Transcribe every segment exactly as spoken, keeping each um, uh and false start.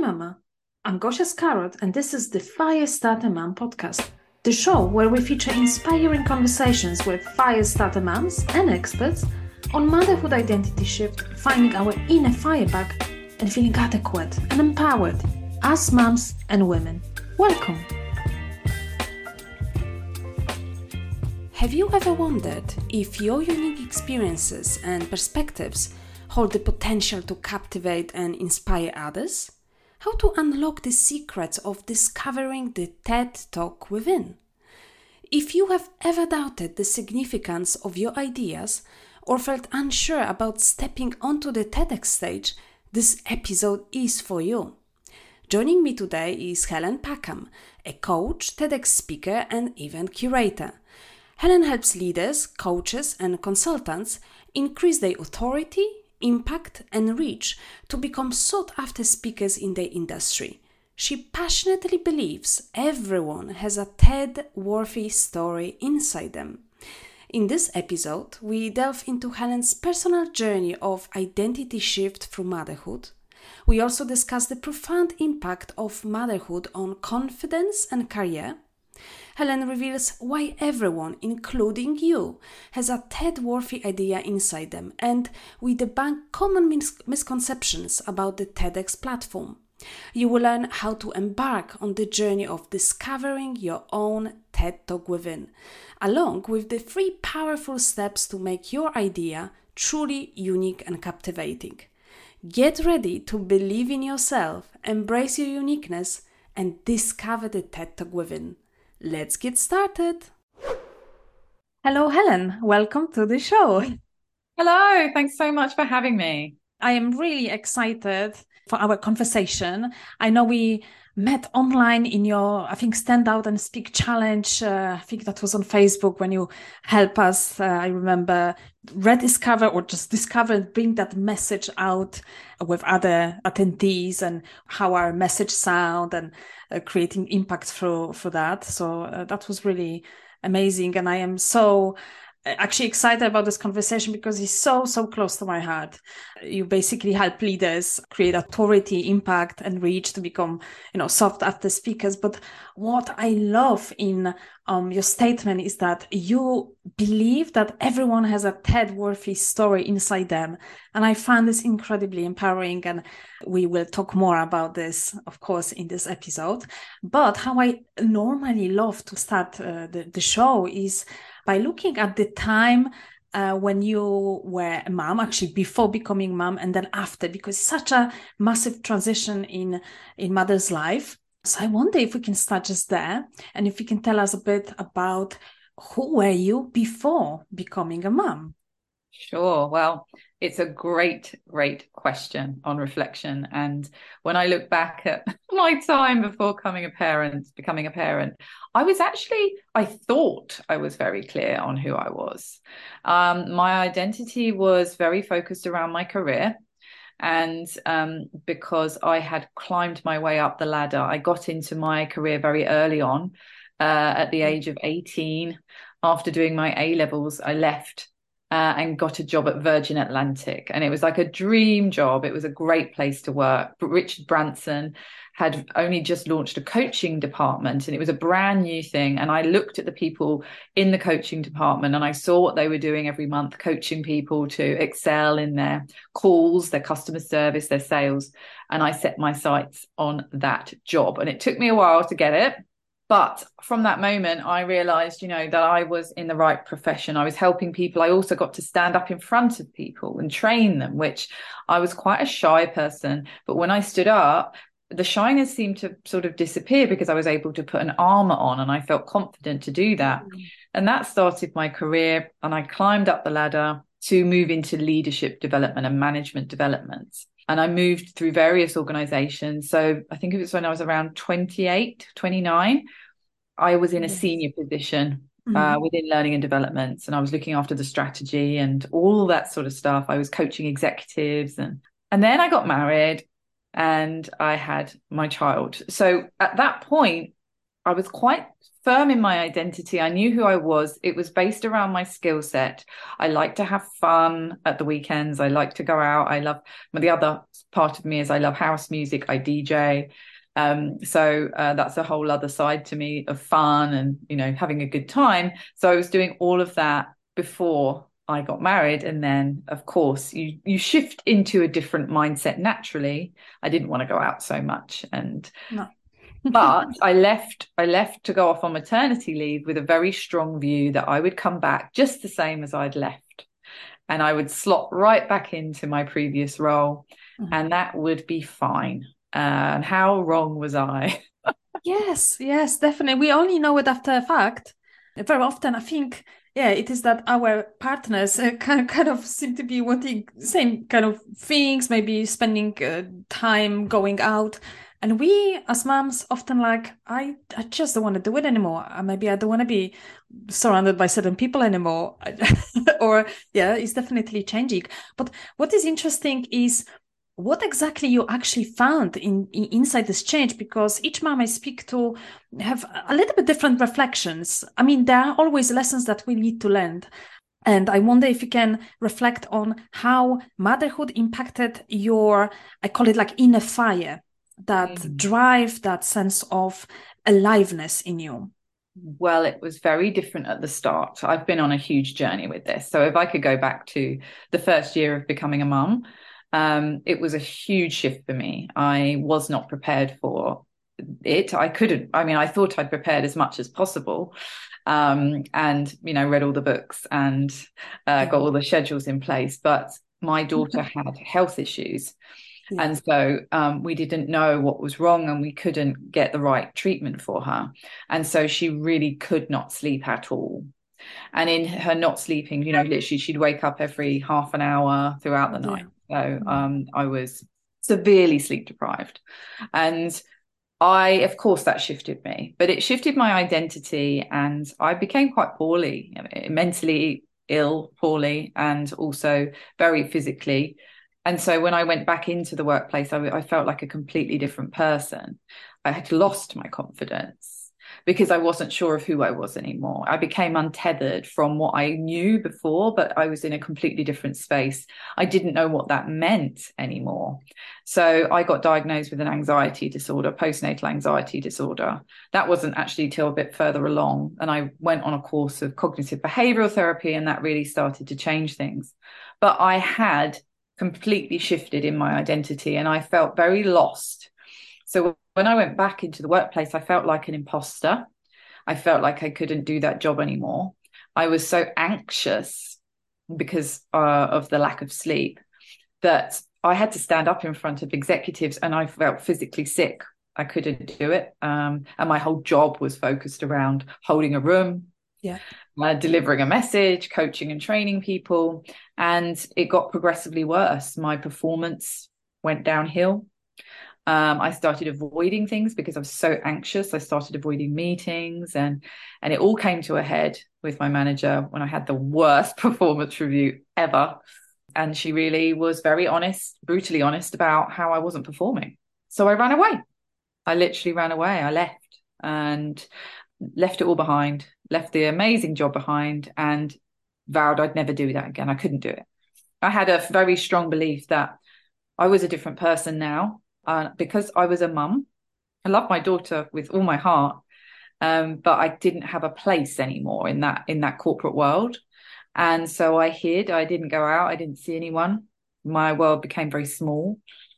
Mama. I'm Gosia Scarrott, and this is the Firestarter Mom podcast, the show where we feature inspiring conversations with Firestarter moms and experts on motherhood identity shift, finding our inner fire back, and feeling adequate and empowered as moms and women. Welcome. Have you ever wondered if your unique experiences and perspectives hold the potential to captivate and inspire others? How to unlock the secrets of discovering the TED Talk within? If you have ever doubted the significance of your ideas or felt unsure about stepping onto the TEDx stage, this episode is for you. Joining me today is Helen Packham, a coach, TEDx speaker, and event curator. Helen helps leaders, coaches, and consultants increase their authority, impact, and reach to become sought-after speakers in their industry. She passionately believes everyone has a TED-worthy story inside them. In this episode, we delve into Helen's personal journey of identity shift through motherhood. We also discuss the profound impact of motherhood on confidence and career. Helen reveals why everyone, including you, has a TED-worthy idea inside them, and we debunk common mis- misconceptions about the TEDx platform. You will learn how to embark on the journey of discovering your own TED Talk within, along with the three powerful steps to make your idea truly unique and captivating. Get ready to believe in yourself, embrace your uniqueness, and discover the TED Talk within. Let's get started. Hello, Helen. Welcome to the show. Hello. Thanks so much for having me. I am really excited for our conversation. I know we met online in your, I think, Stand Out and Speak Challenge. Uh, I think that was on Facebook when you help us, uh, I remember, rediscover or just discover and bring that message out with other attendees and how our message sound and uh, creating impact through, through that. So uh, that was really amazing. And I am so actually excited about this conversation because it's so, so close to my heart. You basically help leaders create authority, impact, and reach to become, you know, sought after speakers. But what I love in um, your statement is that you believe that everyone has a TED-worthy story inside them. And I find this incredibly empowering. And we will talk more about this, of course, in this episode. But how I normally love to start uh, the, the show is by looking at the time uh, when you were a mom, actually before becoming mom, and then after, because it's such a massive transition in, in mother's life. So I wonder if we can start just there, and if you can tell us a bit about who were you before becoming a mom? Sure. Well, it's a great, great question on reflection. And when I look back at my time before becoming a parent, becoming a parent, I was actually, I thought I was very clear on who I was. Um, my identity was very focused around my career. And um, because I had climbed my way up the ladder, I got into my career very early on, uh, at the age of eighteen. After doing my A levels, I left Uh, and got a job at Virgin Atlantic. And it was like a dream job. It was a great place to work. But Richard Branson had only just launched a coaching department, and it was a brand new thing. And I looked at the people in the coaching department and I saw what they were doing every month, coaching people to excel in their calls, their customer service, their sales. And I set my sights on that job. And it took me a while to get it. But from that moment, I realized, you know, that I was in the right profession. I was helping people. I also got to stand up in front of people and train them, which I was quite a shy person. But when I stood up, the shyness seemed to sort of disappear because I was able to put an armor on and I felt confident to do that. Mm-hmm. And that started my career. And I climbed up the ladder to move into leadership development and management development. And I moved through various organizations. So I think it was when I was around twenty-eight, twenty-nine, I was in a yes. senior position uh, mm-hmm. within learning and development. And I was looking after the strategy and all that sort of stuff. I was coaching executives. And, and then I got married and I had my child. So at that point, I was quite firm in my identity. I knew who I was. It was based around my skill set. I like to have fun at the weekends. I like to go out. I love, the other part of me is I love house music. I D J. Um, so uh, that's a whole other side to me of fun and, you know, having a good time. So I was doing all of that before I got married. And then, of course, you you shift into a different mindset naturally. I didn't want to go out so much. And No. but I left, I left to go off on maternity leave with a very strong view that I would come back just the same as I'd left. And I would slot right back into my previous role, mm-hmm. and that would be fine. Uh, and how wrong was I? Yes, yes, definitely. We only know it after the fact. Very often, I think, yeah, it is that our partners uh, kind, of, kind of seem to be wanting same kind of things, maybe spending uh, time going out. And we, as moms, often like, I, I just don't want to do it anymore. Or maybe I don't want to be surrounded by certain people anymore. Or, yeah, it's definitely changing. But what is interesting is what exactly you actually found in, in inside this change, because each mom I speak to have a little bit different reflections. I mean, there are always lessons that we need to learn. And I wonder if you can reflect on how motherhood impacted your, I call it like inner fire, that mm. drive, that sense of aliveness in you. Well, it was very different at the start. I've been on a huge journey with this. So if I could go back to the first year of becoming a mum, um, it was a huge shift for me. I was not prepared for it. I couldn't, I mean, I thought I'd prepared as much as possible. Um, and, you know, read all the books and uh, got all the schedules in place. But my daughter had health issues. Yeah. And so um, we didn't know what was wrong, and we couldn't get the right treatment for her. And so she really could not sleep at all. And in her not sleeping, you know, literally she'd wake up every half an hour throughout the yeah. night. So um, I was severely sleep deprived. And I, of course, that shifted me, but it shifted my identity, and I became quite poorly, mentally ill, poorly, and also very physically. And so when I went back into the workplace, I, I felt like a completely different person. I had lost my confidence because I wasn't sure of who I was anymore. I became untethered from what I knew before, but I was in a completely different space. I didn't know what that meant anymore. So I got diagnosed with an anxiety disorder, postnatal anxiety disorder. That wasn't actually till a bit further along. And I went on a course of cognitive behavioral therapy, and that really started to change things. But I had completely shifted in my identity, and I felt very lost. So when I went back into the workplace, I felt like an imposter. I felt like I couldn't do that job anymore. I was so anxious because uh, of the lack of sleep that I had to stand up in front of executives, and I felt physically sick. I couldn't do it. Um, and my whole job was focused around holding a room, yeah, uh, delivering a message, coaching and training people. And it got progressively worse. My performance went downhill. Um, I started avoiding things because I was so anxious. I started avoiding meetings, and and it all came to a head with my manager when I had the worst performance review ever. And she really was very honest, brutally honest about how I wasn't performing. So I ran away. I literally ran away. I left and left it all behind, left the amazing job behind, and vowed I'd never do that again. I couldn't do it. I had a very strong belief that I was a different person now. Uh, because I was a mum. I love my daughter with all my heart, um, but I didn't have a place anymore in that in that corporate world. And so I hid. I didn't go out. I didn't see anyone. My world became very small.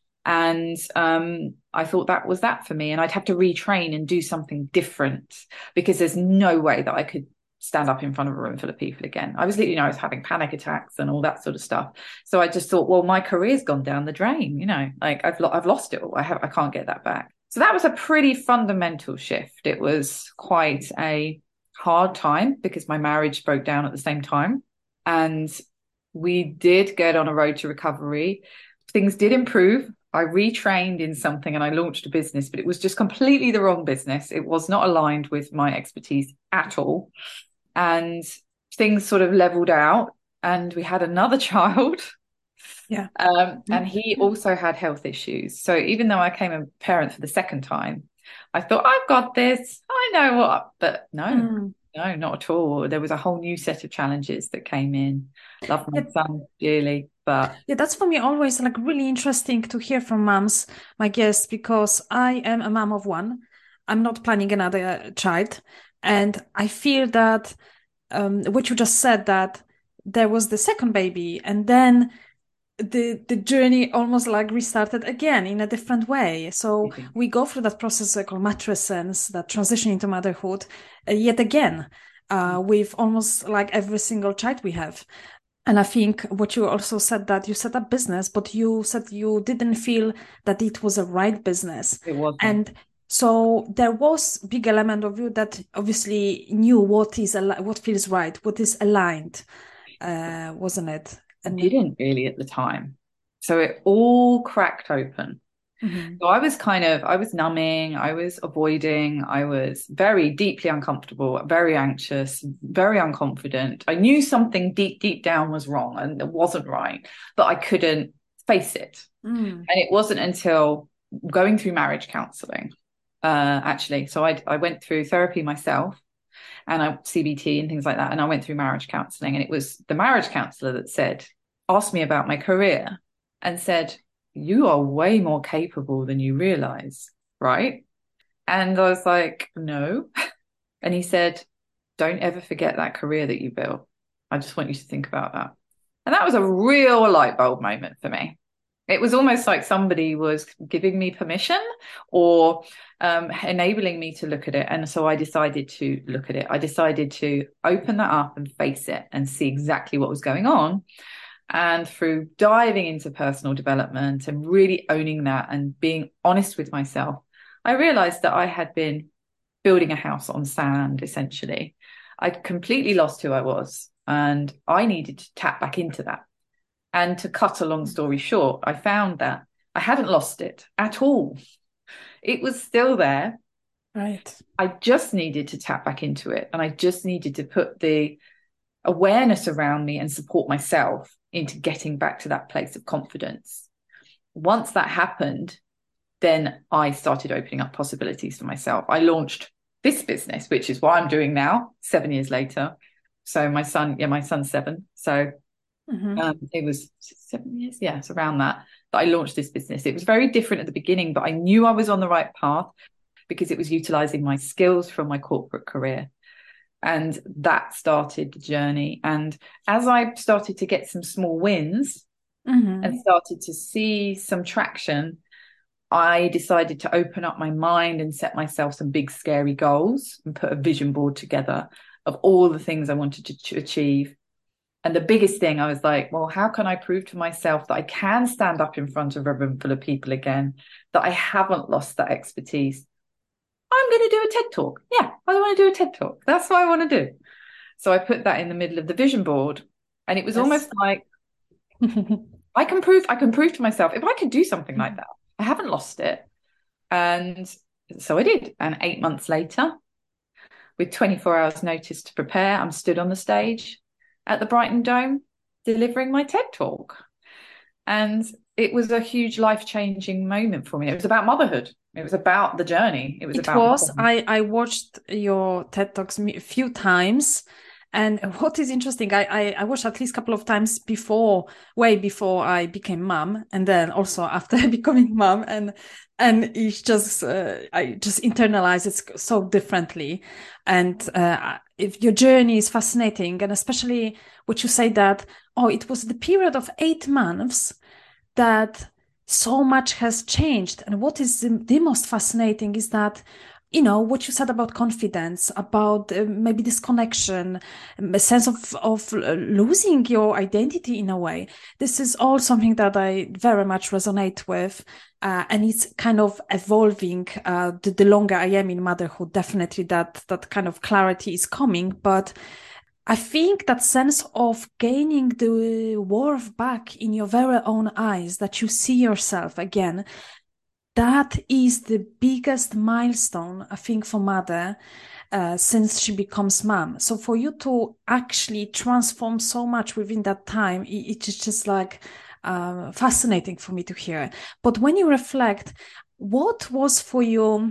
And um, I thought that was that for me. And I'd have to retrain and do something different, because there's no way that I could stand up in front of a room full of people again. I was, you know, I was having panic attacks and all that sort of stuff. So I just thought, well, my career's gone down the drain, you know, like I've, lo- I've lost it all. I have, I can't get that back. So that was a pretty fundamental shift. It was quite a hard time because my marriage broke down at the same time. And we did get on a road to recovery. Things did improve. I retrained in something and I launched a business, but it was just completely the wrong business. It was not aligned with my expertise at all. And things sort of leveled out, and we had another child. Yeah. Um, and he also had health issues. So even though I became a parent for the second time, I thought, I've got this. I know what, but no, Mm. no, not at all. There was a whole new set of challenges that came in. Love my Yeah, son dearly, but yeah, that's for me always like really interesting to hear from moms, my guests, because I am a mom of one. I'm not planning another uh, child. And I feel that um, what you just said, that there was the second baby, and then the the journey almost like restarted again in a different way. So we go through that process uh, called matrescence, that transition into motherhood, uh, yet again, uh, with almost like every single child we have. And I think what you also said, that you set up business, but you said you didn't feel that it was a right business. it wasn't. And so there was big element of you that obviously knew what is al- what feels right, what is aligned, uh, wasn't it? I And didn't really at the time. So it all cracked open. mhm. So I was kind of, I was numbing, I was avoiding, I was very deeply uncomfortable, very anxious, very unconfident. I knew something deep, deep down was wrong and it wasn't right, but I couldn't face it. Mm. And it wasn't until going through marriage counseling, uh, actually. So I, I went through therapy myself and I C B T and things like that. And I went through marriage counseling, and it was the marriage counselor that said, asked me about my career and said, you are way more capable than you realize, right? And I was like, no. And he said, don't ever forget that career that you built. I just want you to think about that. And that was a real light bulb moment for me. It was almost like somebody was giving me permission or um, enabling me to look at it. And so I decided to look at it. I decided to open that up and face it and see exactly what was going on. And through diving into personal development and really owning that and being honest with myself, I realized that I had been building a house on sand, essentially. I'd completely lost who I was, and I needed to tap back into that. And to cut a long story short, I found that I hadn't lost it at all. It was still there. Right. I just needed to tap back into it. And I just needed to put the awareness around me and support myself into getting back to that place of confidence. Once that happened, then I started opening up possibilities for myself. I launched this business, which is what I'm doing now, seven years later. So my son, yeah, my son's seven. So Mm-hmm. um, it was seven years, yeah, it's around that, that I launched this business. It was very different at the beginning, but I knew I was on the right path because it was utilizing my skills from my corporate career. And that started the journey. And as I started to get some small wins Mm-hmm. and started to see some traction, I decided to open up my mind and set myself some big, scary goals and put a vision board together of all the things I wanted to achieve. And the biggest thing, I was like, well, how can I prove to myself that I can stand up in front of a room full of people again, that I haven't lost that expertise? I'm going to do a TED talk. Yeah, I want to do a TED talk. That's what I want to do. So I put that in the middle of the vision board. And it was Yes. almost like, I can prove, I can prove to myself, if I could do something like that, I haven't lost it. And so I did. And eight months later, with twenty-four hours notice to prepare, I'm stood on the stage at the Brighton Dome delivering my TED talk. And it was a huge life-changing moment for me. It was about motherhood. It was about the journey. It was It about was. motherhood. I I watched your TED Talks a few times, and what is interesting, I, I I watched at least a couple of times before, way before I became mom, and then also after becoming mom, and and it's just uh, I just internalized it so differently, and uh, if your journey is fascinating, and especially what you say that, oh, it was the period of eight months that so much has changed. And what is the, the most fascinating is that, you know, what you said about confidence, about uh, maybe this connection, um, a sense of, of uh, losing your identity in a way. This is all something that I very much resonate with. Uh, and it's kind of evolving uh, the, the longer I am in motherhood. Definitely that, that kind of clarity is coming. But I think that sense of gaining the worth back in your very own eyes, that you see yourself again, that is the biggest milestone, I think, for mother uh, since she becomes mom. So for you to actually transform so much within that time, it, it's just like uh, fascinating for me to hear. But when you reflect, what was for you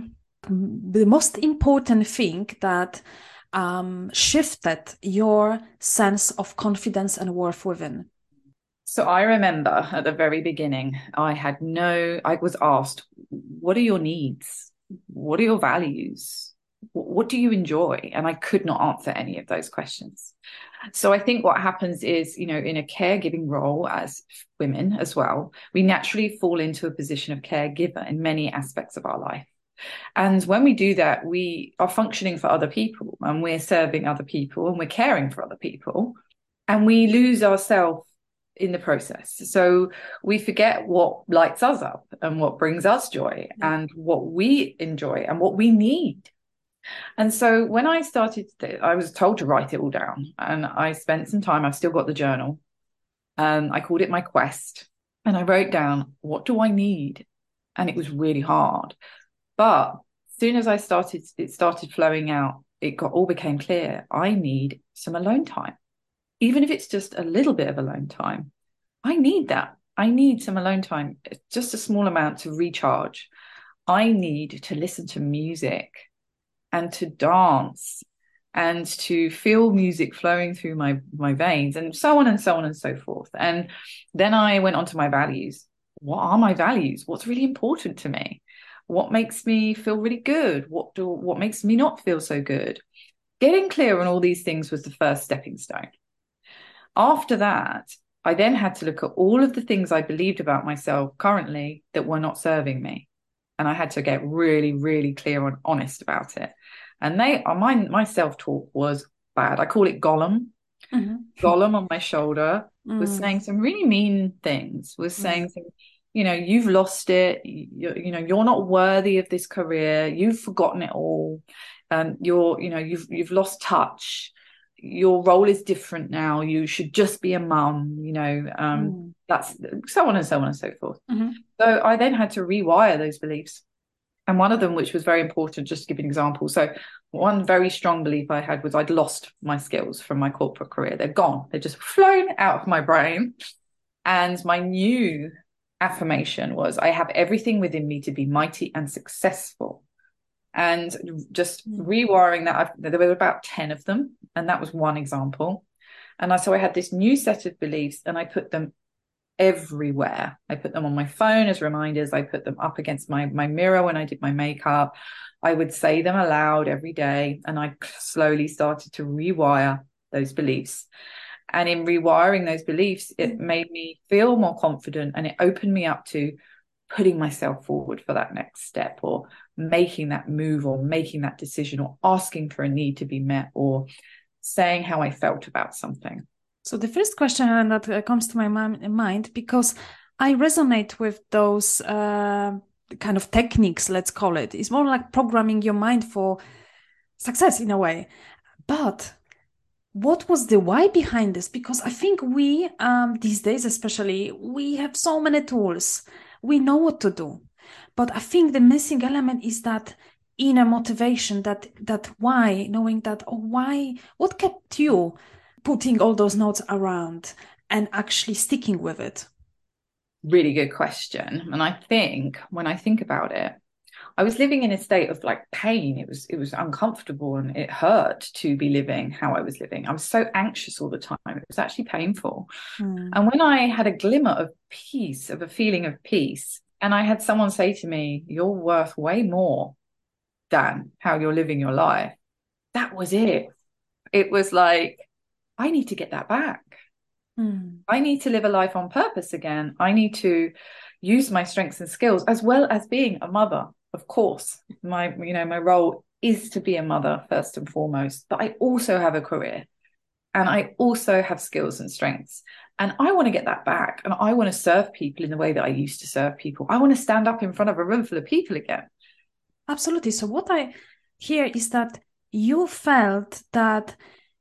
the most important thing that um, shifted your sense of confidence and worth within? So I remember at the very beginning, I had no, I was asked, what are your needs? What are your values? What do you enjoy? And I could not answer any of those questions. So I think what happens is, you know, in a caregiving role as women as well, we naturally fall into a position of caregiver in many aspects of our life. And when we do that, we are functioning for other people and we're serving other people and we're caring for other people, and we lose ourselves in the process. So we forget what lights us up and what brings us joy and what we enjoy and what we need. And so when I started, I was told to write it all down, and I spent some time. I've still got the journal. Um, I called it my quest, and I wrote down, what do I need? And it was really hard. But as soon as I started, it started flowing out. It got all became clear. I need some alone time. Even if it's just a little bit of alone time, I need that. I need some alone time, just a small amount to recharge. I need to listen to music and to dance and to feel music flowing through my, my veins, and so on and so on and so forth. And then I went on to my values. What are my values? What's really important to me? What makes me feel really good? What do what makes me not feel so good? Getting clear on all these things was the first stepping stone. After that, I then had to look at all of the things I believed about myself currently that were not serving me. And I had to get really, really clear and honest about it. And they my my self-talk was bad. I call it Gollum. Mm-hmm. Gollum on my shoulder mm. was saying some really mean things, was saying mm. some, you know, you've lost it. You, you know, you're not worthy of this career. You've forgotten it all. Um, you're, you know, you've you've lost touch. Your role is different now. You should just be a mum, you know, um, mm. that's so on and so on and so forth. Mm-hmm. So I then had to rewire those beliefs. And one of them, which was very important, just to give you an example. So one very strong belief I had was I'd lost my skills from my corporate career. They're gone. They're just flown out of my brain. And my new affirmation was, I have everything within me to be mighty and successful. And just rewiring that, I've, there were about ten of them. And that was one example. And I, so I had this new set of beliefs, and I put them everywhere. I put them on my phone as reminders. I put them up against my, my mirror when I did my makeup. I would say them aloud every day. And I slowly started to rewire those beliefs. And in rewiring those beliefs, it made me feel more confident, and it opened me up to putting myself forward for that next step, or making that move, or making that decision, or asking for a need to be met, or saying how I felt about something. So the first question that comes to my mind, because I resonate with those uh, kind of techniques, let's call it, it's more like programming your mind for success in a way. But what was the why behind this? Because I think we, um, these days especially, we have so many tools. We know what to do. But I think the missing element is that inner motivation, that that why, knowing that, oh, why, what kept you putting all those notes around and actually sticking with it? Really good question. And I think when I think about it, I was living in a state of like pain. It was, it was uncomfortable, and it hurt to be living how I was living. I was so anxious all the time. It was actually painful. Mm. And when I had a glimmer of peace, of a feeling of peace, and I had someone say to me, you're worth way more than how you're living your life, that was it. It was like, I need to get that back. Mm. I need to live a life on purpose again. I need to use my strengths and skills, as well as being a mother. Of course, my, you know, my role is to be a mother first and foremost, but I also have a career, and I also have skills and strengths, and I want to get that back. And I want to serve people in the way that I used to serve people. I want to stand up in front of a room full of people again. Absolutely. So what I hear is that you felt that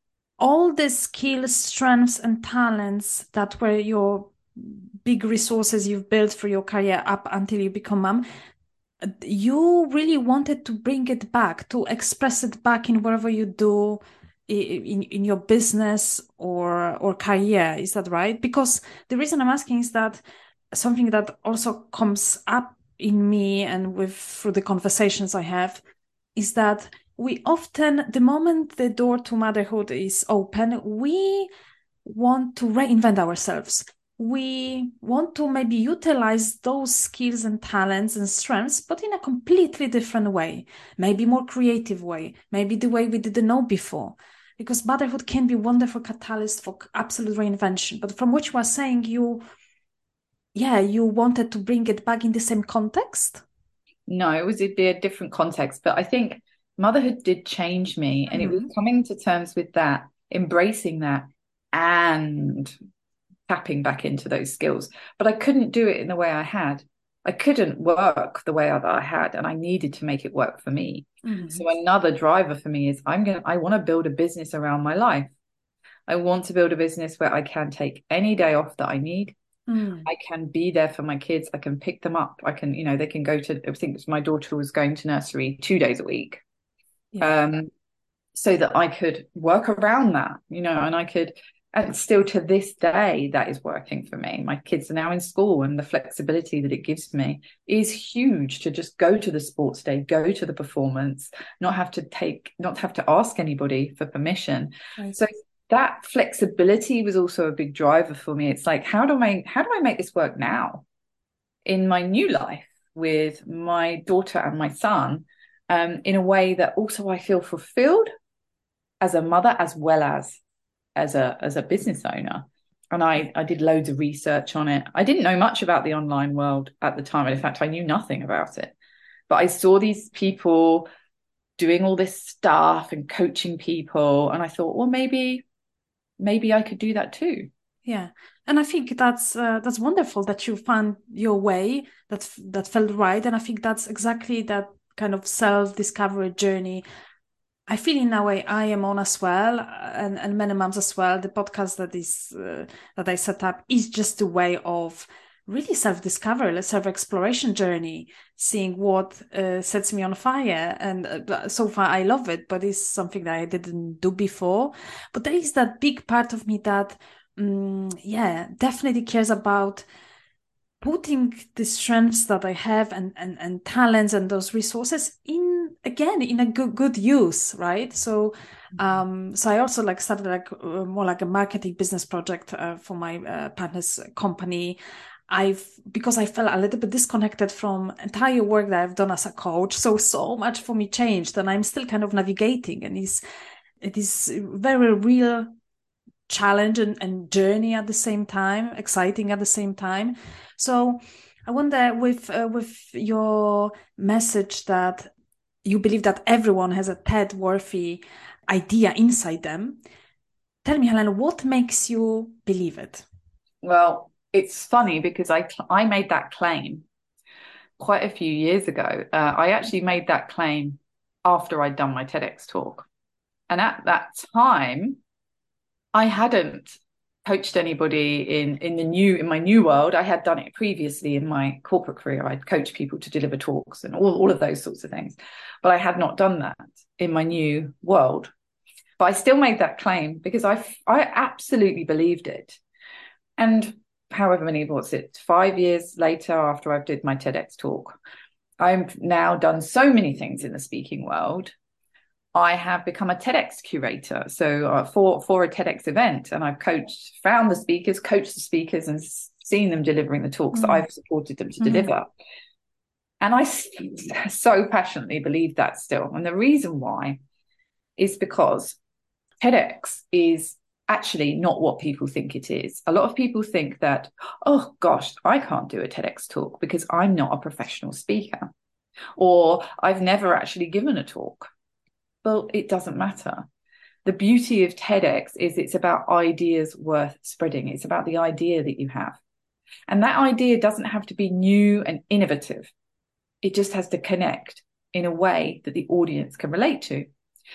all the skills, strengths, and talents that were your big resources you've built for your career up until you become mom, you really wanted to bring it back, to express it back in whatever you do in, in your business or, or career. Is that right? Because the reason I'm asking is that something that also comes up in me and with through the conversations I have is that we often, the moment the door to motherhood is open, we want to reinvent ourselves. We want to maybe utilize those skills and talents and strengths, but in a completely different way, maybe more creative way, maybe the way we didn't know before. Because motherhood can be a wonderful catalyst for absolute reinvention. But from what you were saying, you, yeah, you wanted to bring it back in the same context? No, it was it'd be a different context, but I think motherhood did change me, and Mm-hmm. it was coming to terms with that, embracing that, and tapping back into those skills. But I couldn't do it in the way I had. I couldn't work the way that I had, and I needed to make it work for me. Mm-hmm. So another driver for me is I'm gonna I want to build a business around my life. I want to build a business where I can take any day off that I need. Mm. I can be there for my kids. I can pick them up. I can, you know, they can go to, I think my daughter was going to nursery two days a week. Yeah. Um, so that I could work around that, you know, and I could, and still to this day, that is working for me. My kids are now in school, and the flexibility that it gives me is huge to just go to the sports day, go to the performance, not have to take, not have to ask anybody for permission. Right. So that flexibility was also a big driver for me. It's like, how do I, how do I make this work now in my new life with my daughter and my son, um, in a way that also I feel fulfilled as a mother as well as as a as a business owner. And I I did loads of research on it. I didn't know much about the online world at the time. In fact, I knew nothing about it. But I saw these people doing all this stuff and coaching people, and I thought, well, maybe maybe I could do that too. Yeah, and I think that's uh, that's wonderful that you found your way that that felt right, and I think that's exactly that kind of self-discovery journey. I feel in a way I am on as well, and and many moms as well. The podcast that is uh, that I set up is just a way of really self-discovery, a self-exploration journey, seeing what uh, sets me on fire. And uh, so far I love it, but it's something that I didn't do before. But there is that big part of me that, um, yeah, definitely cares about putting the strengths that I have and, and, and talents and those resources in, again, in a good, good use, right? So, um, so I also like started like uh, more like a marketing business project uh, for my uh, partner's company. I've, because I felt a little bit disconnected from entire work that I've done as a coach. So, so much for me changed, and I'm still kind of navigating, and it's, it is very real challenge and, and journey at the same time, exciting at the same time. So I wonder, with uh, with your message that you believe that everyone has a TED worthy idea inside them, tell me, Helen, what makes you believe it? Well, it's funny because I I made that claim quite a few years ago. Uh, I actually made that claim after I'd done my TEDx talk, and at that time, I hadn't coached anybody in in the new in my new world. I had done it previously in my corporate career. I'd coached people to deliver talks and all, all of those sorts of things, but I had not done that in my new world. But I still made that claim because I I absolutely believed it. And however many, what's it, five years later after I've did my TEDx talk, I've now done so many things in the speaking world. I have become a TEDx curator, so uh, for for a TEDx event, and I've coached, found the speakers, coached the speakers, and seen them delivering the talks mm. that I've supported them to mm. deliver. And I so passionately believe that still. And the reason why is because TEDx is actually not what people think it is. A lot of people think that, oh gosh, I can't do a TEDx talk because I'm not a professional speaker, or I've never actually given a talk. Well, it doesn't matter. The beauty of TEDx is it's about ideas worth spreading. It's about the idea that you have. And that idea doesn't have to be new and innovative. It just has to connect in a way that the audience can relate to.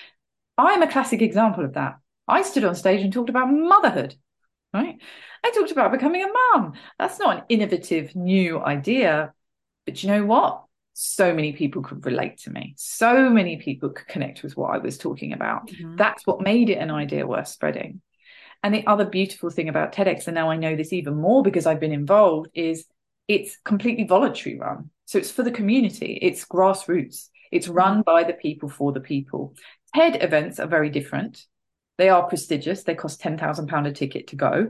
I'm a classic example of that. I stood on stage and talked about motherhood, right? I talked about becoming a mum. That's not an innovative new idea. But you know what? So many people could relate to me. So many people could connect with what I was talking about. Mm-hmm. That's what made it an idea worth spreading. And the other beautiful thing about TEDx, and now I know this even more because I've been involved, is It's completely voluntary run. So it's for the community. It's grassroots. It's run by the people for the people. TED events are very different. They are prestigious. They cost ten thousand pounds a ticket to go.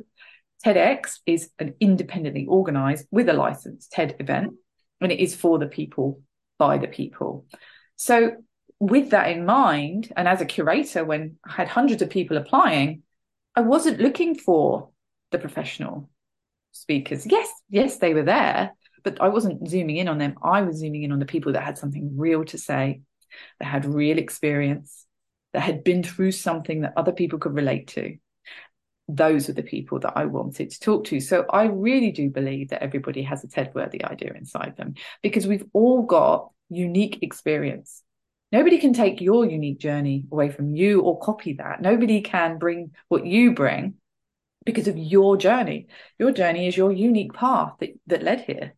TEDx is an independently organised with a license TED event, and it is for the people by the people. So with that in mind, and as a curator, when I had hundreds of people applying, I wasn't looking for the professional speakers. Yes, yes, they were there, but I wasn't zooming in on them. I was zooming in on the people that had something real to say, that had real experience, that had been through something that other people could relate to. Those are the people that I wanted to talk to. So I really do believe that everybody has a TED-worthy idea inside them, because we've all got unique experience. Nobody can take your unique journey away from you or copy that. Nobody can bring what you bring because of your journey. Your journey is your unique path that, that led here.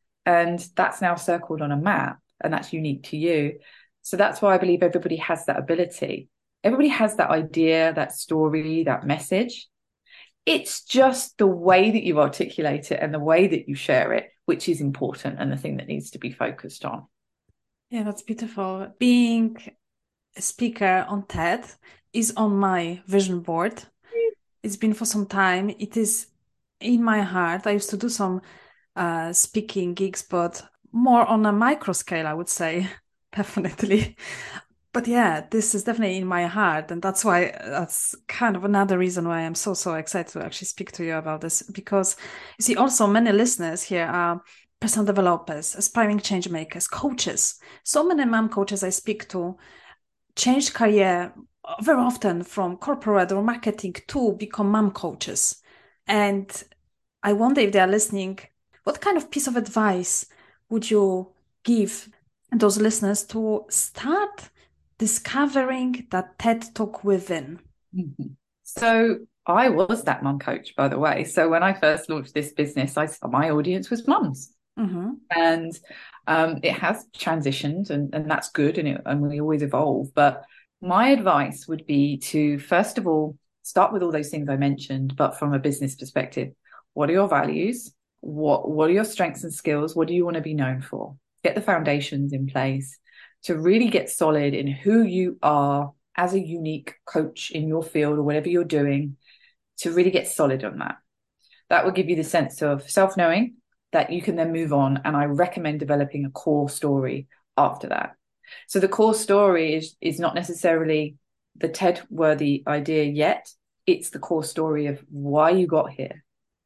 And that's now circled on a map, and that's unique to you. So that's why I believe everybody has that ability. Everybody has that idea, that story, that message. It's just the way that you articulate it and the way that you share it, which is important and the thing that needs to be focused on. Yeah, that's beautiful. Being a speaker on TED is on my vision board. It's been for some time. It is in my heart. I used to do some uh, speaking gigs, but more on a micro scale, I would say, definitely. But yeah, this is definitely in my heart. And that's why, that's kind of another reason why I'm so, so excited to actually speak to you about this. Because you see, also many listeners here are personal developers, aspiring change makers, coaches. So many mom coaches I speak to change career very often from corporate or marketing to become mom coaches. And I wonder if they are listening, what kind of piece of advice would you give those listeners to start discovering that TED Talk within? Mm-hmm. So I was that mum coach, by the way. So when I first launched this business, I my audience was mums. Mm-hmm. And um, it has transitioned, and, and that's good, and, it, and we always evolve. But my advice would be to, first of all, start with all those things I mentioned, but from a business perspective. What are your values? What, what are your strengths and skills? What do you want to be known for? Get the foundations in place to really get solid in who you are as a unique coach in your field or whatever you're doing, to really get solid on that. That will give you the sense of self-knowing that you can then move on. And I recommend developing a core story after that. So the core story is, is not necessarily the TED-worthy idea yet. It's the core story of why you got here.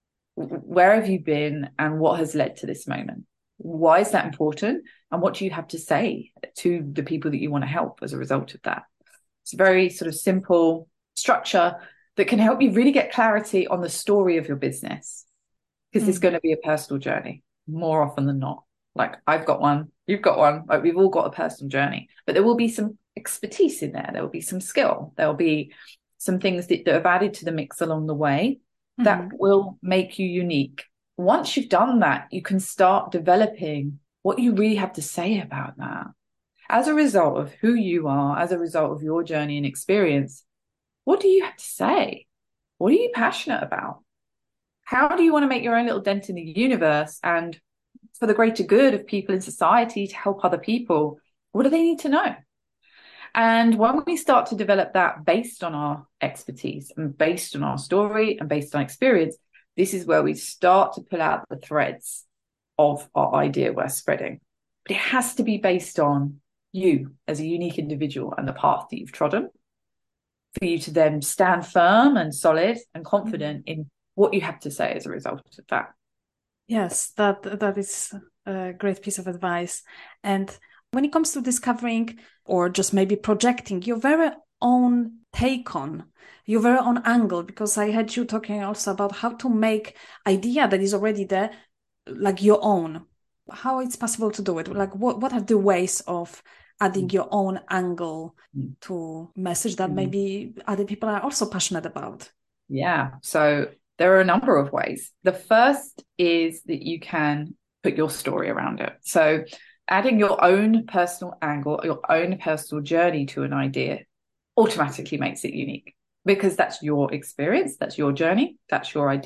Where have you been and what has led to this moment? Why is that important? And what do you have to say to the people that you want to help as a result of that? It's a very sort of simple structure that can help you really get clarity on the story of your business, because mm. it's going to be a personal journey more often than not. Like, I've got one, you've got one, like we've all got a personal journey, but there will be some expertise in there. There will be some skill. There will be some things that, that have added to the mix along the way mm. that will make you unique. Once you've done that, you can start developing what you really have to say about that. As a result of who you are, as a result of your journey and experience, what do you have to say? What are you passionate about? How do you want to make your own little dent in the universe and for the greater good of people in society, to help other people? What do they need to know? And when we start to develop that based on our expertise and based on our story and based on experience, this is where we start to pull out the threads of our idea we're spreading. But it has to be based on you as a unique individual and the path that you've trodden, for you to then stand firm and solid and confident in what you have to say as a result of that. Yes, that that is a great piece of advice. And when it comes to discovering or just maybe projecting your very own take on, your very own angle, because I had you talking also about how to make idea that is already there, like your own, how it's possible to do it. Like what, what are the ways of adding mm. your own angle mm. to message that mm. maybe other people are also passionate about? Yeah. So there are a number of ways. The first is that you can put your story around it. So adding your own personal angle, your own personal journey to an idea automatically makes it unique, because that's your experience, that's your journey, that's your idea,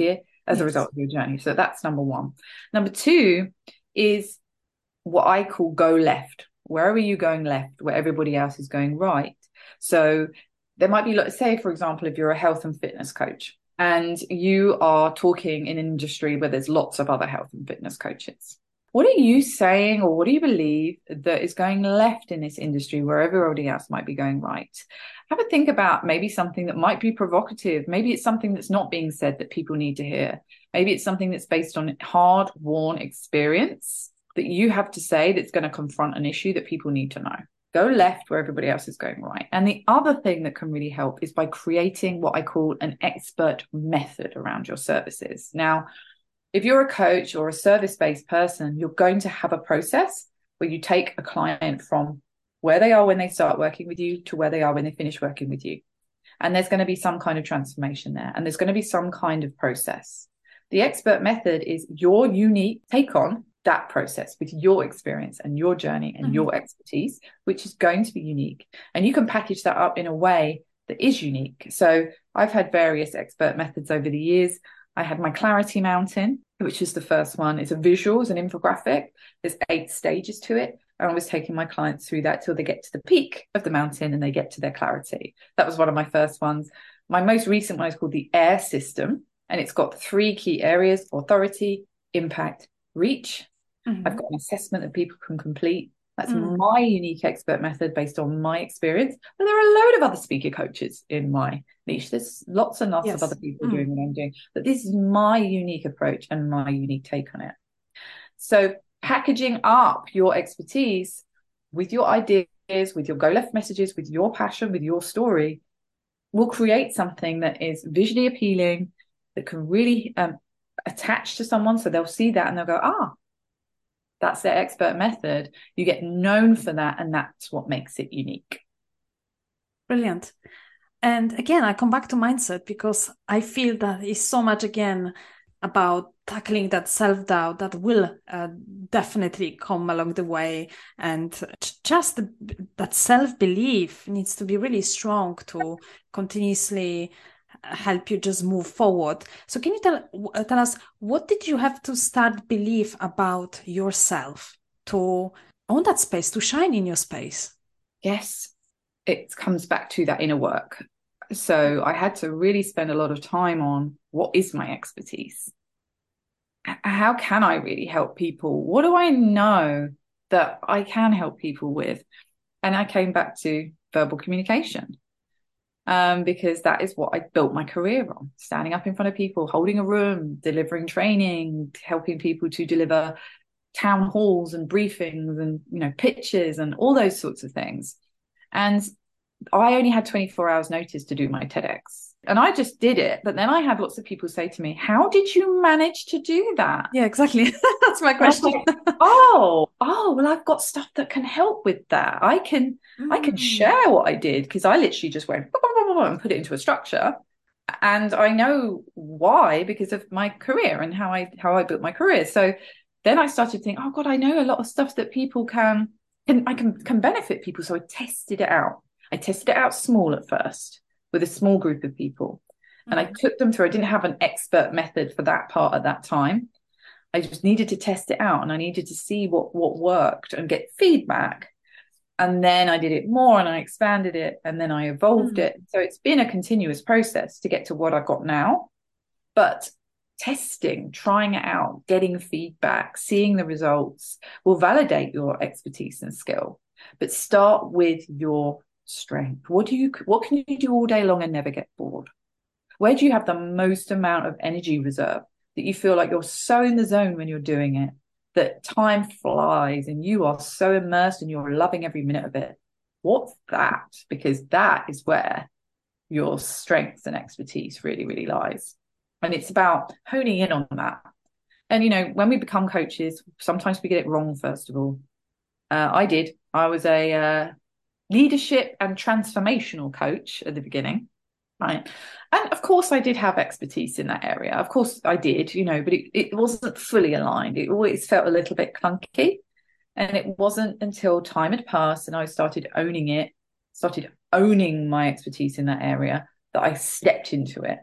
as a Yes. result of your journey. So that's number one. Number two is what I call go left. Wherever you going left, where everybody else is going right. So there might be, let's say, for example, if you're a health and fitness coach and you are talking in an industry where there's lots of other health and fitness coaches, what are you saying or what do you believe that is going left in this industry where everybody else might be going right? Have a think about maybe something that might be provocative. Maybe it's something that's not being said that people need to hear. Maybe it's something that's based on hard-won experience that you have to say that's going to confront an issue that people need to know. Go left where everybody else is going right. And the other thing that can really help is by creating what I call an expert method around your services. Now, if you're a coach or a service-based person, you're going to have a process where you take a client from where they are when they start working with you to where they are when they finish working with you. And there's going to be some kind of transformation there. And there's going to be some kind of process. The expert method is your unique take on that process with your experience and your journey and mm-hmm. your expertise, which is going to be unique. And you can package that up in a way that is unique. So I've had various expert methods over the years. I had my Clarity Mountain, which is the first one. It's a visual, it's an infographic. There's eight stages to it. And I was taking my clients through that till they get to the peak of the mountain and they get to their clarity. That was one of my first ones. My most recent one is called the AIR system. And it's got three key areas: authority, impact, reach. Mm-hmm. I've got an assessment that people can complete. That's mm. my unique expert method based on my experience. But there are a load of other speaker coaches in my niche. There's lots and lots yes. of other people mm. doing what I'm doing. But this is my unique approach and my unique take on it. So packaging up your expertise with your ideas, with your go left messages, with your passion, with your story, will create something that is visually appealing, that can really um, attach to someone. So they'll see that and they'll go, ah, that's their expert method. You get known for that, and that's what makes it unique. Brilliant. And again, I come back to mindset because I feel that it's so much, again, about tackling that self-doubt that will uh, definitely come along the way. And just the, that self-belief needs to be really strong to continuously help you just move forward. So can you tell tell us, what did you have to start believe about yourself to own that space, to shine in your space? Yes, it comes back to that inner work. So I had to really spend a lot of time on what is my expertise? How can I really help people? What do I know that I can help people with? And I came back to verbal communication. Um, because that is what I built my career on, standing up in front of people, holding a room, delivering training, helping people to deliver town halls and briefings and, you know, pitches and all those sorts of things. And I only had twenty-four hours notice to do my TEDx. And I just did it. But then I had lots of people say to me, how did you manage to do that? Yeah, exactly. That's my question. Like, oh, oh, well, I've got stuff that can help with that. I can, mm. I can share what I did, because I literally just went and put it into a structure. And I know why, because of my career and how I, how I built my career. So then I started to think, oh God, I know a lot of stuff that people can, can I can, can benefit people. So I tested it out. I tested it out small at first, with a small group of people. And mm-hmm. I took them through. I didn't have an expert method for that part at that time. I just needed to test it out, and I needed to see what, what worked and get feedback. And then I did it more and I expanded it, and then I evolved mm-hmm. it. So it's been a continuous process to get to what I've got now. But testing, trying it out, getting feedback, seeing the results will validate your expertise and skill. But start with your strength. What do you what can you do all day long and never get bored? Where do you have the most amount of energy reserve that you feel like you're so in the zone when you're doing it that time flies and you are so immersed and you're loving every minute of it? What's that? Because that is where your strengths and expertise really, really lies. And it's about honing in on that. And, you know, when we become coaches, sometimes we get it wrong, first of all. Uh, I did. I was a uh, leadership and transformational coach at the beginning, right? And of course I did have expertise in that area. Of course I did, you know, but it, it wasn't fully aligned. It always felt a little bit clunky. And it wasn't until time had passed and I started owning it, started owning my expertise in that area, that I stepped into it.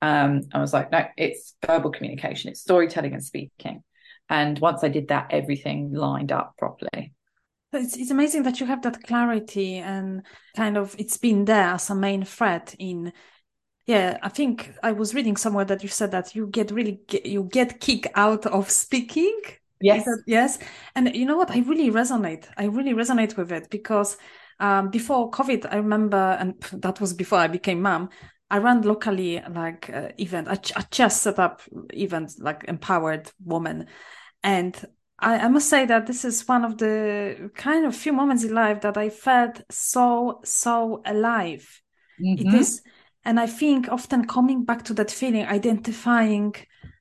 Um, I was like, no, it's verbal communication, it's storytelling and speaking. And once I did that, everything lined up properly. It's, it's amazing that you have that clarity and kind of it's been there as a main thread in. Yeah, I think I was reading somewhere that you said that you get really get, you get kick out of speaking. Is Yes. that yes? And you know what? I really resonate. I really resonate with it because um, before COVID, I remember, and that was before I became mom. I ran locally like uh, event. I, I just set up events like empowered women, and I, I must say that this is one of the kind of few moments in life that I felt so so alive. It Mm-hmm. is, and I think often coming back to that feeling, identifying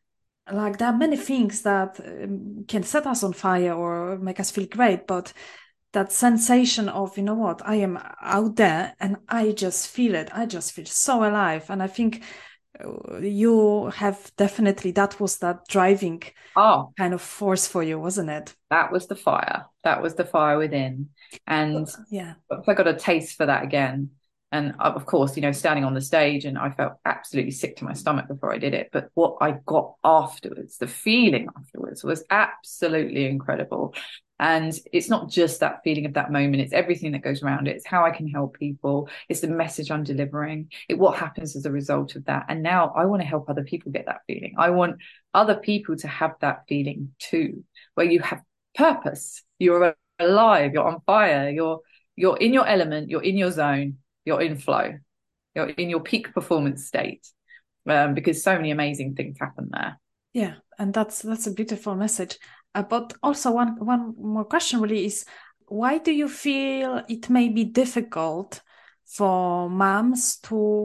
like there are many things that um, can set us on fire or make us feel great, but that sensation of, you know what, I am out there and I just feel it. I just feel so alive. And I think uh, you have definitely, that was that driving Oh, kind of force for you, wasn't it? that was the fire. That was the fire within. And Yeah. if I got a taste for that again, and of course, you know, standing on the stage, and I felt absolutely sick to my stomach before I did it. But what I got afterwards, the feeling afterwards was absolutely incredible. And it's not just that feeling of that moment, it's everything that goes around it. It's how I can help people, it's the message I'm delivering, it what happens as a result of that. And now I want to help other people get that feeling. I want other people to have that feeling too, where you have purpose, you're alive, you're on fire, you're you're in your element, you're in your zone, you're in flow, you're in your peak performance state, um, because so many amazing things happen there. Yeah, and that's that's a beautiful message. Uh, but also one one more question really is why do you feel it may be difficult for moms to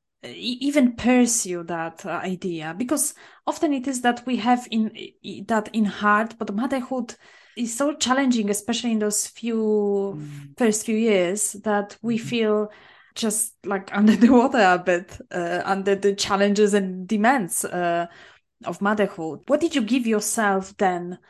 e- even pursue that uh, idea? Because often it is that we have in i- that in heart, but motherhood is so challenging, especially in those few Mm. first few years, that we Mhm. feel just like under the water a bit, uh, under the challenges and demands. Uh, of motherhood. What did you give yourself then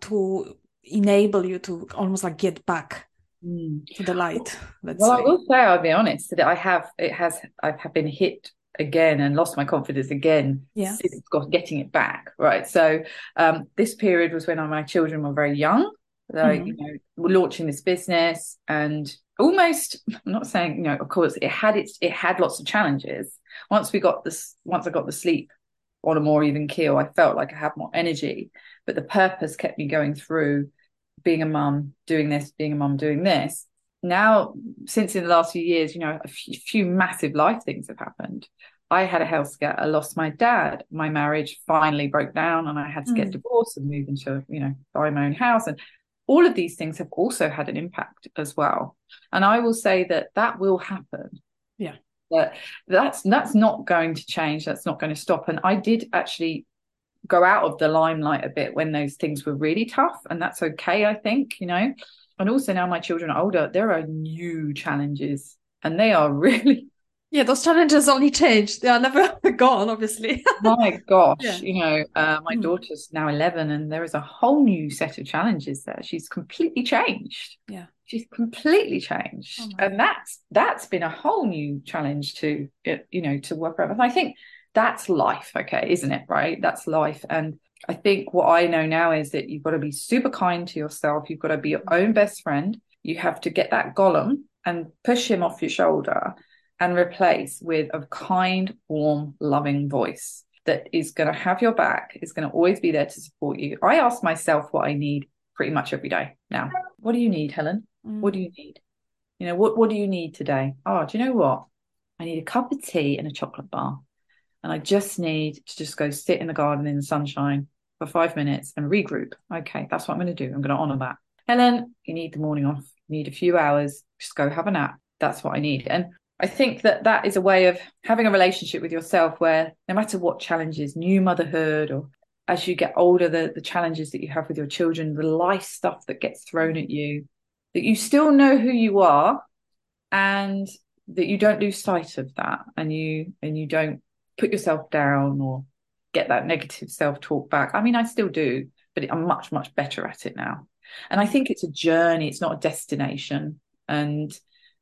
to enable you to almost like get back Mm. to the light, let's Well, I say? will say, I'll be honest, that I have, it has, I have been hit again and lost my confidence again Yeah. since got, getting it back. Right. So, um, this period was when my children were very young, like, you Mm-hmm. know, we're launching this business and almost, I'm not saying, you know, of course it had its, it had lots of challenges. Once we got this, once I got the sleep on a more even keel, I felt like I had more energy, but the purpose kept me going through being a mum, doing this, being a mum, doing this. Now, since in the last few years, you know, a few, few massive life things have happened. I had a health scare. I lost my dad. My marriage finally broke down, and I had to get Mm. divorced and move into, you know, buy my own house. And all of these things have also had an impact as well. And I will say that that will happen. Yeah. That that's that's not going to change. That's not going to stop. And I did actually go out of the limelight a bit when those things were really tough, and that's okay, I think, you know. And also now my children are older, there are new challenges, and they are really, Yeah, those challenges only change. They are never gone, obviously. my gosh, Yeah. you know, uh, my Mm. daughter's now eleven, and there is a whole new set of challenges there. She's completely changed. Yeah. She's completely Oh changed, my and God. that's that's been a whole new challenge to, you know, to work around. And I think that's life, okay, isn't it? Right? That's life. And I think what I know now is that you've got to be super kind to yourself. You've got to be your own best friend. You have to get that golem and push him off your shoulder and replace with a kind, warm, loving voice that is going to have your back, is going to always be there to support you. I ask myself what I need pretty much every day now. What do you need, Helen? What do Mm. you need? You know, what, what do you need today? Oh, do you know what? I need a cup of tea and a chocolate bar. And I just need to just go sit in the garden in the sunshine for five minutes and regroup. Okay, that's what I'm going to do. I'm going to honor that. Helen, you need the morning off. You need a few hours. Just go have a nap. That's what I need. And I think that that is a way of having a relationship with yourself where no matter what challenges, new motherhood, or as you get older, the, the challenges that you have with your children, the life stuff that gets thrown at you, that you still know who you are, and that you don't lose sight of that, and you and you don't put yourself down or get that negative self-talk back. I mean, I still do, but I'm much, much better at it now. And I think it's a journey, it's not a destination. And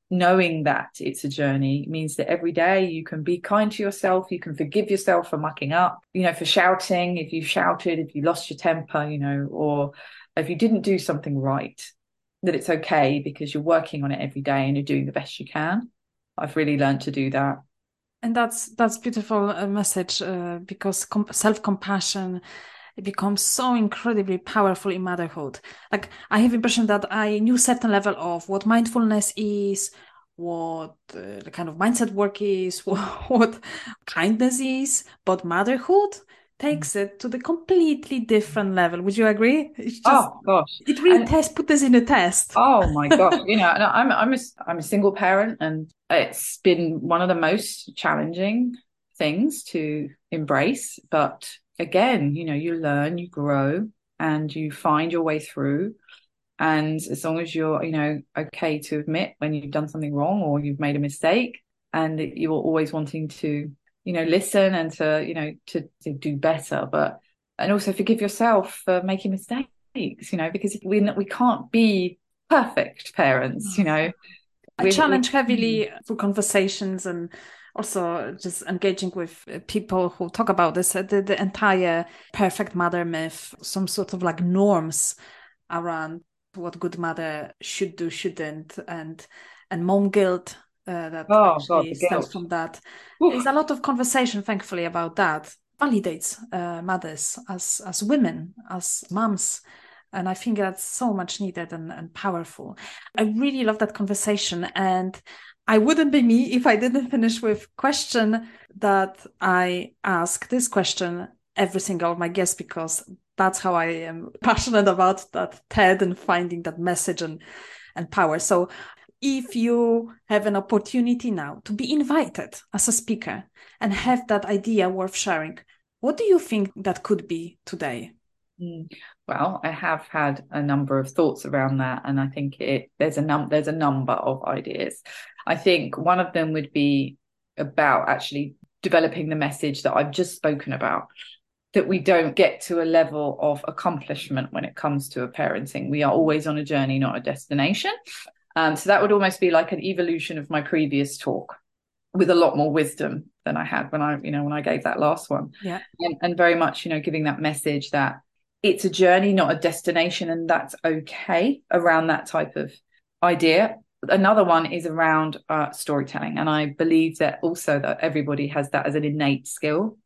knowing that it's a journey means that every day you can be kind to yourself, you can forgive yourself for mucking up, you know, for shouting, if you shouted, if you lost your temper, you know, or if you didn't do something right, that it's okay because you're working on it every day and you're doing the best you can. I've really learned to do that. And that's that's beautiful uh, message uh, because com- self-compassion, it becomes so incredibly powerful in motherhood. Like I have impression that I knew certain level of what mindfulness is, what uh, the kind of mindset work is, what, what kindness is, but motherhood takes it to the completely different level. Would you agree? It's just Oh gosh. it really And test put us in a test. oh my gosh, you know, and I'm I'm a I'm a single parent, and it's been one of the most challenging things to embrace. But again, you know, you learn, you grow, and you find your way through. And as long as you're, you know, okay to admit when you've done something wrong or you've made a mistake, and you're always wanting to, you know, listen and to, you know, to, to do better, but and also forgive yourself for making mistakes, you know, because we we can't be perfect parents, you know. I We, we challenge heavily through conversations and also just engaging with uh, people who talk about this, uh, the, the entire perfect mother myth, some sort of like norms around what good mother should do, shouldn't, and and mom guilt uh, that oh God, actually the stems guilt. from that. There's Oof. a lot of conversation, thankfully, about that. Validates uh, mothers as as women, as moms. And I think that's so much needed and, and powerful. I really love that conversation. And I wouldn't be me if I didn't finish with question that I ask this question every single of my guests, because that's how I am passionate about that TED and finding that message and, and power. So if you have an opportunity now to be invited as a speaker and have that idea worth sharing, what do you think that could be today? Mm. Well, I have had a number of thoughts around that, and I think it there's a num there's a number of ideas. I think one of them would be about actually developing the message that I've just spoken about, that we don't get to a level of accomplishment when it comes to a parenting. We are always on a journey, not a destination. Um, so that would almost be like an evolution of my previous talk, with a lot more wisdom than I had when I, you know, when I gave that last one. Yeah. And, and very much, you know, giving that message that it's a journey, not a destination, and that's okay around that type of idea. Another one is around uh, storytelling. And I believe that also that everybody has that as an innate skill.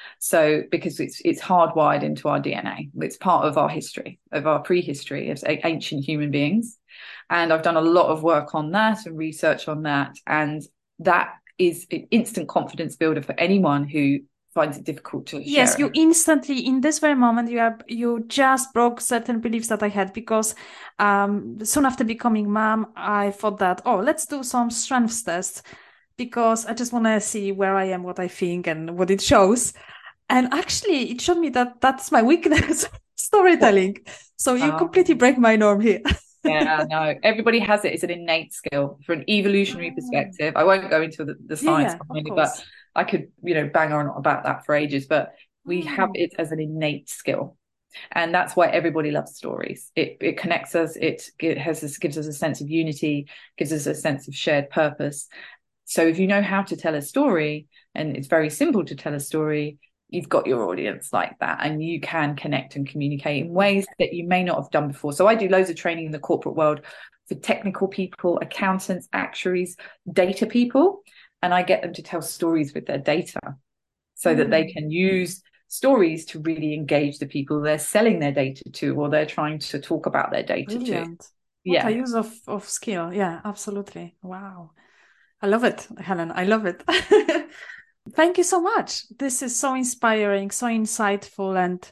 So because it's it's hardwired into our D N A, it's part of our history, of our prehistory as ancient human beings. And I've done a lot of work on that and research on that. And that is an instant confidence builder for anyone who finds it difficult to Yes, share you it. instantly, in this very moment, you are you just broke certain beliefs that I had, because um, soon after becoming mom, I thought that, oh, let's do some strengths tests, because I just want to see where I am, what I think, and what it shows. And actually, it showed me that that's my weakness, storytelling. So you completely Um, break my norm here. yeah, no, everybody has it. It's an innate skill from an evolutionary Oh. perspective. I won't go into the, the Yeah, science yeah, of behind it, but course. I could, you know, bang on about that for ages. But we have Oh, it as an innate skill. And that's why everybody loves stories. It it connects us. It, it has this, gives us a sense of unity, gives us a sense of shared purpose. So if you know how to tell a story, and it's very simple to tell a story, you've got your audience like that, and you can connect and communicate in ways that you may not have done before. So I do loads of training in the corporate world for technical people, accountants, actuaries, data people, and I get them to tell stories with their data so that they mm, can use stories to really engage the people they're selling their data to, or they're trying to talk about their data to. brilliant. What a Yeah. use of, of skill. Yeah, absolutely. Wow. I love it, Helen. I love it. Thank you so much. This is so inspiring, so insightful, and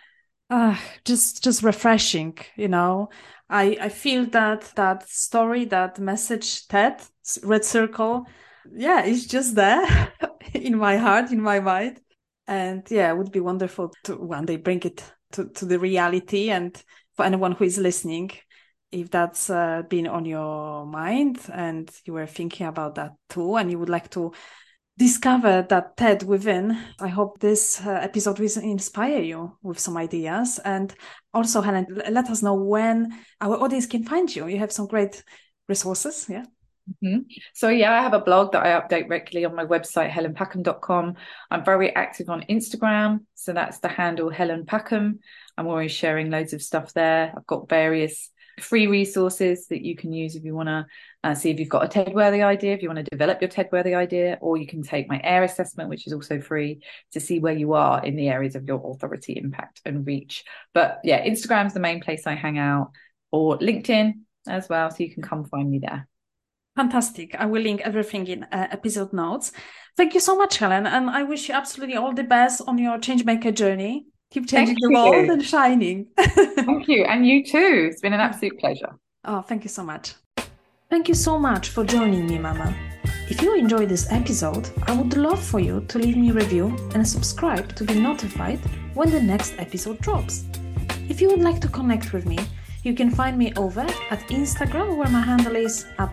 uh, just just refreshing. You know, I I feel that that story, that message, TED Red Circle, yeah, it's just there in my heart, in my mind, and yeah, it would be wonderful to one day bring it to to the reality. And for anyone who is listening, if that's uh, been on your mind and you were thinking about that too, and you would like to discover that TED within, I hope this uh, episode will inspire you with some ideas. And also, Helen, let us know when our audience can find you. You have some great resources, yeah? Mhm. So yeah, I have a blog that I update regularly on my website, helen packham dot com. I'm very active on Instagram, so that's the handle Helen Packham. I'm always sharing loads of stuff there. I've got various free resources that you can use if you want to uh, see if you've got a TED-worthy idea, if you want to develop your TED-worthy idea, or you can take my AIR assessment, which is also free, to see where you are in the areas of your authority, impact, and reach. But yeah, Instagram's the main place I hang out, or LinkedIn as well, so you can come find me there. Fantastic. I will link everything in uh, episode notes. Thank you so much, Helen. And I wish you absolutely all the best on your changemaker journey. Keep changing Thank the world you. and shining. Thank you. And you too. It's been an absolute pleasure. Oh, thank you so much. Thank you so much for joining me, Mama. If you enjoyed this episode, I would love for you to leave me a review and subscribe to be notified when the next episode drops. If you would like to connect with me, you can find me over at Instagram, where my handle is at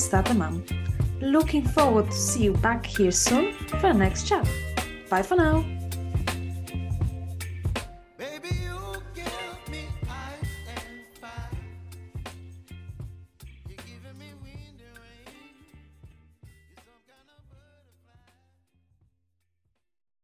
firestartermom. Looking forward to see you back here soon for our next chat. Bye for now.